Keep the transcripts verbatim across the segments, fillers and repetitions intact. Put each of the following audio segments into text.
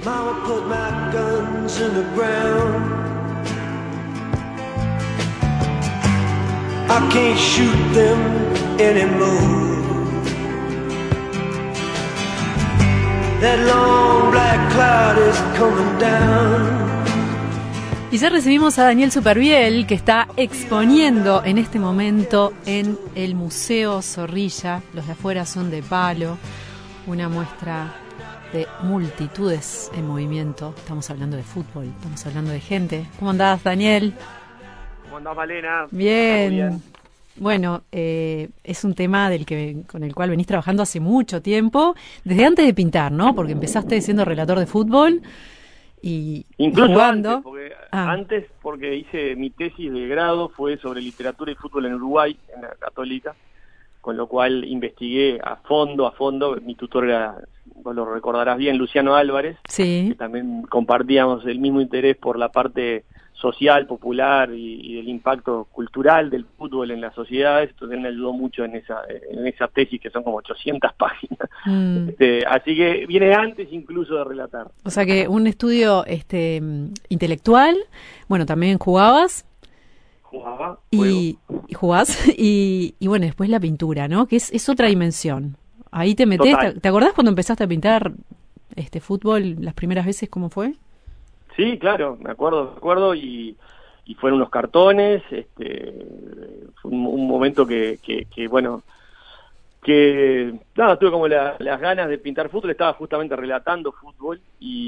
Mama put my guns in the ground. I can't shoot them anymore. That long black cloud is coming down. Y ya recibimos a Daniel Supervielle, que está exponiendo en este momento en el Museo Zorrilla. Los de afuera son de palo, una muestra de multitudes en movimiento. Estamos hablando de fútbol, estamos hablando de gente. ¿Cómo andás, Daniel? ¿Cómo andás, Malena? Bien. Muy bien. Bueno, eh, es un tema del que con el cual venís trabajando hace mucho tiempo, desde antes de pintar, ¿no? Porque empezaste siendo relator de fútbol y Incluso jugando. Antes, porque, ah. antes, porque hice mi tesis de grado, fue sobre literatura y fútbol en Uruguay, en la Católica, con lo cual investigué a fondo, a fondo. Mi tutor era, vos lo recordarás bien, Luciano Álvarez, Sí. que también compartíamos el mismo interés por la parte social, popular y, y del impacto cultural del fútbol en las sociedades. Entonces él me ayudó mucho en esa en esa tesis, que son como ochocientas páginas. Mm. Este, así que viene antes incluso de relatar. O sea que un estudio este intelectual, bueno, también jugabas. Jugaba, Y, y jugás, y, y bueno, después la pintura, ¿no? Que es, es otra dimensión. Ahí te metés. ¿Te, ¿Te acordás cuando empezaste a pintar este fútbol las primeras veces, cómo fue? Sí, claro, me acuerdo, me acuerdo, y, y fueron unos cartones, este, fue un, un momento que, que, que, bueno, que, nada, tuve como la, las ganas de pintar fútbol, estaba justamente relatando fútbol,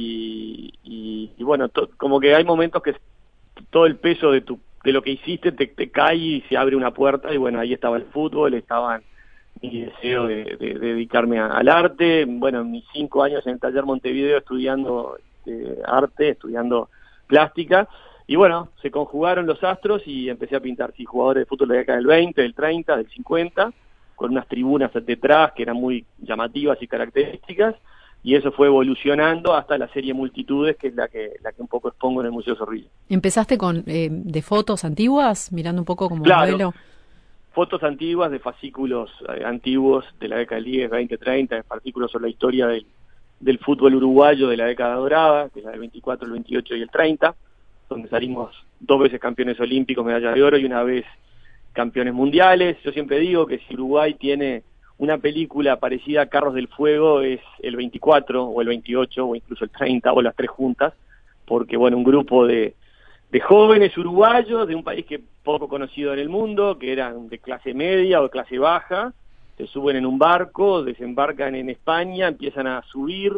y, y, y bueno, to, como que hay momentos que todo el peso de tu de lo que hiciste te, te cae y se abre una puerta, y bueno, ahí estaba el fútbol, estaba mi deseo de, de, de dedicarme a, al arte, bueno, mis cinco años en el taller Montevideo estudiando este, arte, estudiando plástica, y bueno, se conjugaron los astros y empecé a pintar, sí, jugadores de fútbol de la década del veinte, del treinta, del cincuenta, con unas tribunas detrás que eran muy llamativas y características, y eso fue evolucionando hasta la serie Multitudes, que es la que la que un poco expongo en el Museo Zorrilla. ¿Empezaste con eh, de fotos antiguas, mirando un poco como Claro. modelo? Fotos antiguas de fascículos eh, antiguos de la década del diez, veinte, treinta, fascículos sobre la historia del, del fútbol uruguayo de la década dorada, que es la del veinticuatro, el veintiocho y el treinta, donde salimos dos veces campeones olímpicos, medalla de oro, y una vez campeones mundiales. Yo siempre digo que si Uruguay tiene una película parecida a Carros del Fuego, es el veinticuatro o el veintiocho o incluso el treinta o las tres juntas, porque bueno, un grupo de de jóvenes uruguayos de un país que poco conocido en el mundo, que eran de clase media o de clase baja, se suben en un barco, desembarcan en España, empiezan a subir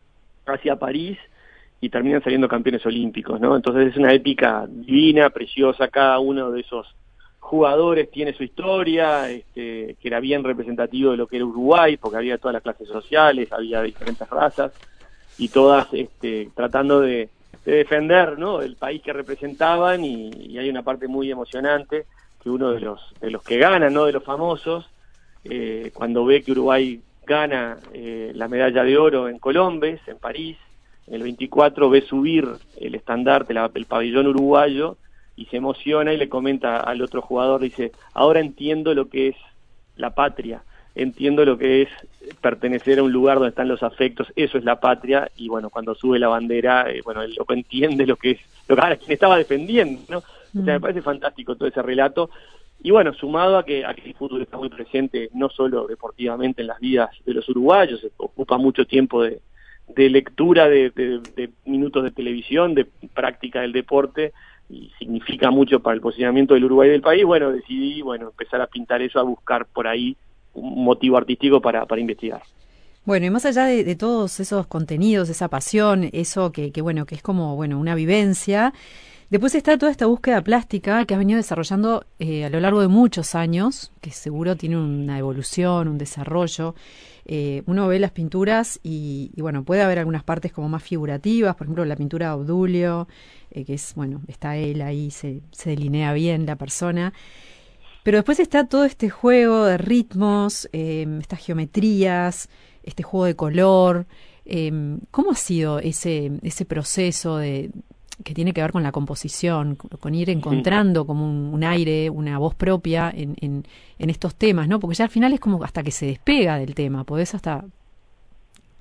hacia París y terminan saliendo campeones olímpicos, ¿no? Entonces es una épica divina, preciosa. Cada uno de esos jugadores tiene su historia, este, que era bien representativo de lo que era Uruguay, porque había todas las clases sociales, había diferentes razas, y todas este, tratando de de defender, ¿no?, el país que representaban, y, y hay una parte muy emocionante que uno de los de los que ganan, ¿no?, de los famosos, eh, cuando ve que Uruguay gana eh, la medalla de oro en Colombes, en París, en el veinticuatro, ve subir el estandarte, la, el pabellón uruguayo, y se emociona y le comenta al otro jugador, dice, ahora entiendo lo que es la patria, entiendo lo que es pertenecer a un lugar donde están los afectos, eso es la patria. Y bueno, cuando sube la bandera, eh, bueno, él lo entiende lo que es, lo que ahora quien estaba defendiendo, ¿no? Mm. O sea, me parece fantástico todo ese relato, y bueno, sumado a que, a que el fútbol está muy presente, no solo deportivamente en las vidas de los uruguayos, se ocupa mucho tiempo de, de lectura, de, de, de minutos de televisión, de práctica del deporte, y significa mucho para el posicionamiento del Uruguay del país. Bueno, decidí, bueno, empezar a pintar eso, a buscar por ahí un motivo artístico para, para investigar. Bueno, y más allá de, de todos esos contenidos, esa pasión, eso que, que bueno, que es como, bueno, una vivencia, después está toda esta búsqueda plástica que has venido desarrollando eh, a lo largo de muchos años, que seguro tiene una evolución, un desarrollo. Eh, uno ve las pinturas y, y, bueno, puede haber algunas partes como más figurativas, por ejemplo, la pintura de Obdulio, eh, que es, bueno, está él ahí, se, se delinea bien la persona. Pero después está todo este juego de ritmos, eh, estas geometrías, este juego de color. Eh, ¿Cómo ha sido ese ese proceso de que tiene que ver con la composición, con ir encontrando como un, un aire, una voz propia en, en, en estos temas, ¿no? Porque ya al final es como hasta que se despega del tema, podés hasta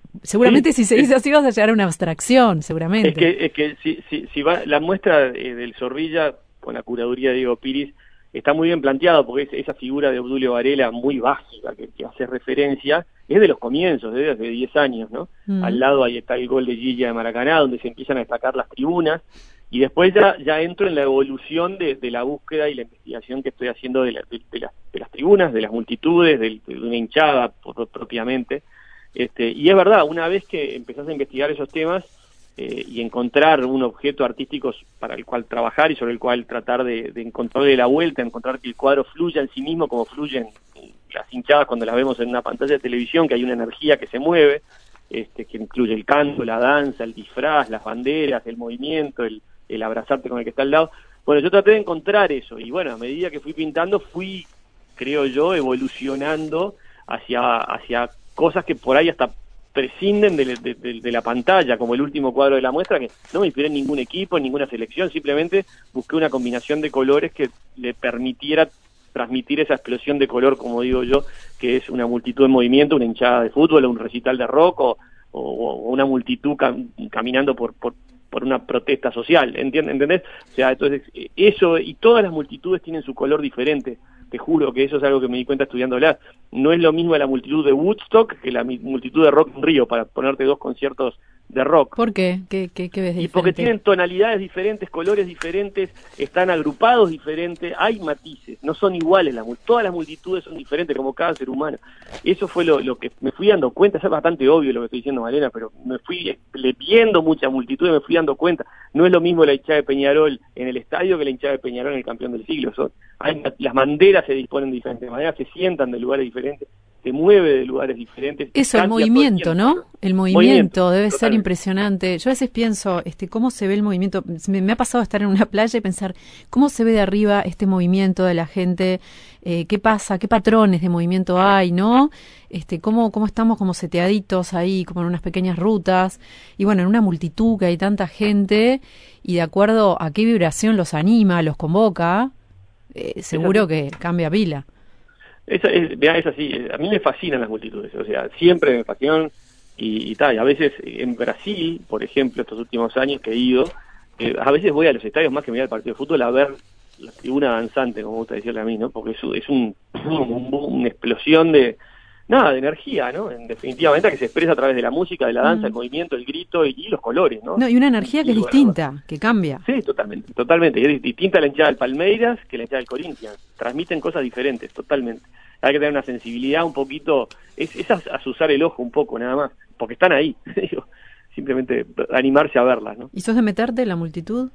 Seguramente Sí, si seguís es, así vas a llegar a una abstracción, seguramente. es que, es que si, si, si va, la muestra eh, del Zorrilla, con la curaduría de Diego Piris, está muy bien planteado, porque es, esa figura de Obdulio Varela muy básica, que, que hace referencia, es de los comienzos, desde hace diez años, ¿no? Mm. Al lado ahí está el gol de Gilla de Maracaná, donde se empiezan a destacar las tribunas, y después ya, ya entro en la evolución de, de la búsqueda y la investigación que estoy haciendo de, la, de, de, la, de las tribunas, de las multitudes, de, de una hinchada por, propiamente. Este, y es verdad, una vez que empezás a investigar esos temas eh, y encontrar un objeto artístico para el cual trabajar y sobre el cual tratar de, de encontrarle la vuelta, encontrar que el cuadro fluya en sí mismo como fluyen las hinchadas cuando las vemos en una pantalla de televisión, que hay una energía que se mueve, este, que incluye el canto, la danza, el disfraz, las banderas, el movimiento, el, el abrazarte con el que está al lado. Bueno, yo traté de encontrar eso y bueno, a medida que fui pintando fui, creo yo, evolucionando hacia, hacia cosas que por ahí hasta prescinden de, de, de, de la pantalla, como el último cuadro de la muestra, que no me inspiré en ningún equipo, en ninguna selección, simplemente busqué una combinación de colores que le permitiera transmitir esa explosión de color, como digo yo, que es una multitud en movimiento, una hinchada de fútbol, o un recital de rock, o, o, o una multitud cam, caminando por, por, por una protesta social, ¿entiendes? ¿Entendés? O sea, entonces, eso, y todas las multitudes tienen su color diferente. Te juro que eso es algo que me di cuenta estudiándolas. No es lo mismo la multitud de Woodstock que la multitud de Rock en Río, para ponerte dos conciertos de rock. ¿Por qué? ¿Qué, qué, qué ves diferente? Y porque tienen tonalidades diferentes, colores diferentes, están agrupados diferentes, hay matices, no son iguales, las, todas las multitudes son diferentes como cada ser humano. Eso fue lo, lo que me fui dando cuenta, es bastante obvio lo que estoy diciendo, Malena, pero me fui viendo mucha multitud y me fui dando cuenta. No es lo mismo la hinchada de Peñarol en el estadio que la hinchada de Peñarol en el campeón del siglo. Son, hay, las banderas se disponen de diferentes maneras, se sientan de lugares diferentes, se mueve de lugares diferentes. Eso, el movimiento, el ¿no? El movimiento, movimiento debe totalmente ser impresionante. Yo a veces pienso, este, cómo se ve el movimiento. Me, me ha pasado estar en una playa y pensar, ¿cómo se ve de arriba este movimiento de la gente? Eh, ¿Qué pasa? ¿Qué patrones de movimiento hay, no? Este, ¿cómo, cómo estamos como seteaditos ahí, como en unas pequeñas rutas? Y bueno, en una multitud que hay tanta gente, y de acuerdo a qué vibración los anima, los convoca, eh, seguro que cambia pila. Es, es, es así, a mí me fascinan las multitudes, o sea, siempre me fascinan y, y tal, y a veces en Brasil, por ejemplo, estos últimos años que he ido, eh, a veces voy a los estadios más que mirar el partido de fútbol a ver la tribuna danzante, como me gusta decirle a mí, ¿no? Porque es, es un, un, una explosión de, nada, de energía, ¿no? En definitivamente que se expresa a través de la música, de la danza, mm. el movimiento, el grito y, y los colores, ¿no? No, y una energía que y, es bueno, distinta, que cambia. Sí, totalmente, totalmente. Es distinta la hinchada del Palmeiras que la hinchada del Corinthians. Transmiten cosas diferentes, totalmente. Hay que tener una sensibilidad un poquito, es, es azuzar el ojo un poco nada más, porque están ahí. Simplemente animarse a verlas, ¿no? ¿Y sos de meterte en la multitud?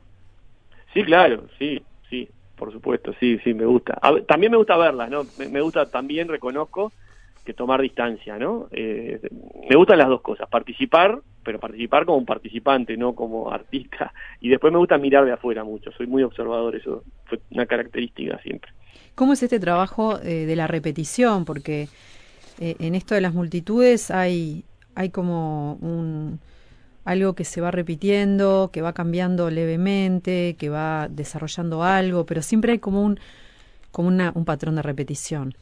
Sí, claro, sí, sí, por supuesto, sí, sí, me gusta. A, también me gusta verlas, ¿no? Me, me gusta también, reconozco, que tomar distancia, ¿no? Eh, me gustan las dos cosas, participar, pero participar como un participante, no como artista, y después me gusta mirar de afuera mucho, soy muy observador, eso fue una característica siempre. ¿Cómo es este trabajo eh, de la repetición? Porque eh, en esto de las multitudes hay, hay como un algo que se va repitiendo, que va cambiando levemente, que va desarrollando algo, pero siempre hay como un como una, un patrón de repetición.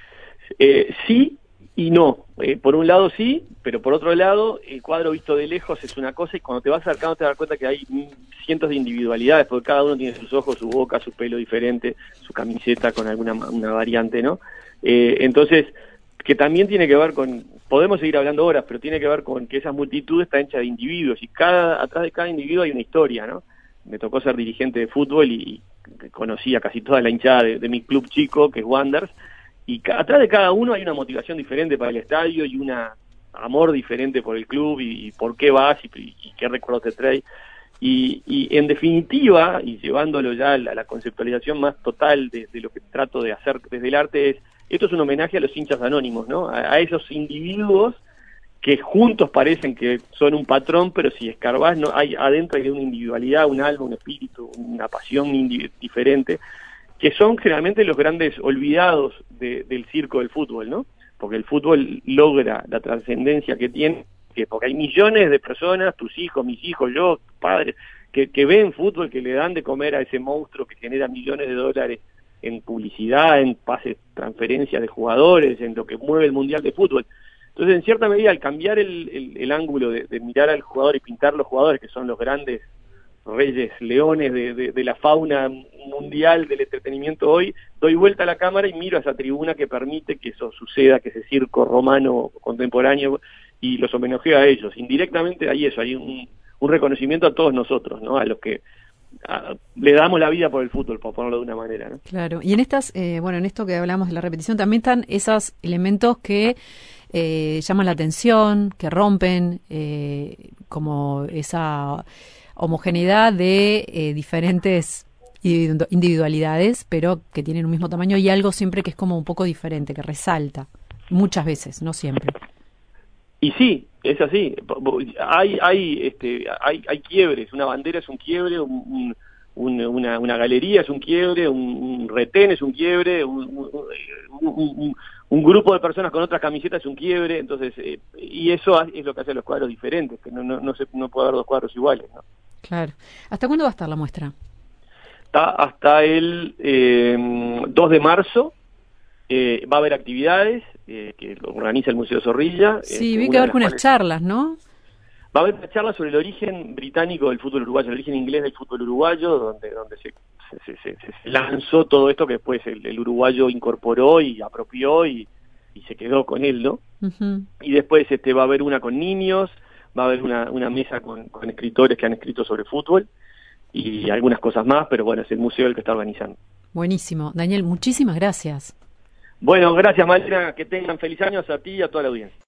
Eh, sí y no. Eh, por un lado sí, pero por otro lado el cuadro visto de lejos es una cosa y cuando te vas acercando te das cuenta que hay cientos de individualidades, porque cada uno tiene sus ojos, su boca, su pelo diferente, su camiseta con alguna una variante, ¿no? Eh, entonces, que también tiene que ver con, podemos seguir hablando horas, pero tiene que ver con que esa multitud está hecha de individuos y cada atrás de cada individuo hay una historia, ¿no? Me tocó ser dirigente de fútbol y, y conocí a casi toda la hinchada de, de mi club chico, que es Wanderers, y ca atrás de cada uno hay una motivación diferente para el estadio y un amor diferente por el club y, y por qué vas y, y, y qué recuerdos te trae. Y, y en definitiva, y llevándolo ya a la, a la conceptualización más total de, de lo que trato de hacer desde el arte, es esto es un homenaje a los hinchas anónimos, ¿no? A, a esos individuos que juntos parecen que son un patrón, pero si escarbás, no, hay, adentro hay una individualidad, un alma, un espíritu, una pasión diferente, que son generalmente los grandes olvidados de, del circo del fútbol, ¿no? Porque el fútbol logra la trascendencia que tiene, que porque hay millones de personas, tus hijos, mis hijos, yo, tus padres, que, que ven fútbol, que le dan de comer a ese monstruo que genera millones de dólares en publicidad, en pases, transferencias de jugadores, en lo que mueve el Mundial de Fútbol. Entonces, en cierta medida, al cambiar el, el, el ángulo de, de mirar al jugador y pintar los jugadores, que son los grandes reyes, leones de, de, de la fauna mundial del entretenimiento hoy, doy vuelta a la cámara y miro a esa tribuna que permite que eso suceda, que ese circo romano contemporáneo, y los homenajeo a ellos. Indirectamente hay eso, hay un, un reconocimiento a todos nosotros, ¿no? A los que a, le damos la vida por el fútbol, por ponerlo de una manera, ¿no? Claro, y en estas, eh, bueno, en esto que hablamos de la repetición, también están esos elementos que eh, llaman la atención, que rompen eh, como esa homogeneidad de eh, diferentes individualidades, pero que tienen un mismo tamaño, y algo siempre que es como un poco diferente, que resalta, muchas veces, no siempre. Y sí, es así. Hay hay este hay hay quiebres. Una bandera es un quiebre, un, un, una, una galería es un quiebre, un, un retén es un quiebre, un, un, un, un grupo de personas con otras camisetas es un quiebre. Entonces, eh, y eso es lo que hace los cuadros diferentes, que no no no se no puede haber dos cuadros iguales, ¿no? Claro. ¿Hasta cuándo va a estar la muestra? Está hasta el eh, dos de marzo. Eh, va a haber actividades eh, que organiza el Museo Zorrilla. Sí, este, vi que va a haber unas charlas, ¿no? Va a haber una charla sobre el origen británico del fútbol uruguayo, el origen inglés del fútbol uruguayo, donde donde se, se, se, se lanzó todo esto que después el, el uruguayo incorporó y apropió y, y se quedó con él, ¿no? Uh-huh. Y después este va a haber una con niños, va a haber una, una mesa con, con escritores que han escrito sobre fútbol y algunas cosas más, pero bueno, es el museo el que está organizando. Buenísimo. Daniel, muchísimas gracias. Bueno, gracias Malena, que tengan feliz años a ti y a toda la audiencia.